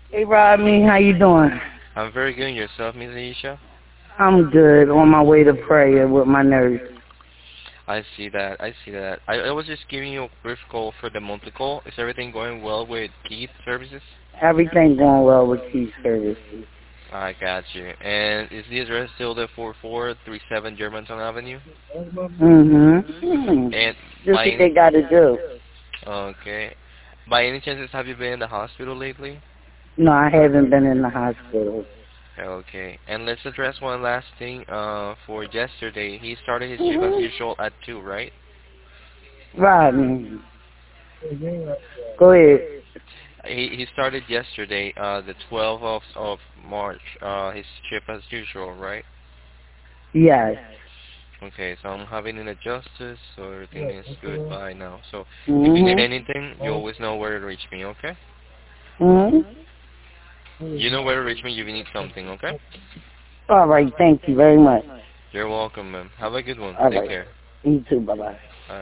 Hey Rodney, how you doing? I'm very good. Yourself, Miss Aisha? I'm good. On my way to prayer with my nurse. I see that. I see that. I was just giving you a brief call for the monthly call. Is everything going well with Keith services? Everything going well with key services. I got you. And is the address still the 4437 Germantown Avenue? Mm-hmm. And Just by what they any, got to do. okay. By any chances, have you been in the hospital lately? No, I haven't been in the hospital. Okay. And let's address one last thing. For yesterday, he started his shift as usual at 2, right? Rodney, go ahead. He started yesterday, the 12th of March. His shift as usual, right? Yes. Okay, so I'm having it adjusted, so everything is good by now. So if you need Mm-hmm. anything, you always know where to reach me, okay? Mm-hmm. You know where to reach me if you need something, okay? All right. Thank you very much. You're welcome, ma'am. Have a good one. All Take right. care. You too. Bye-bye.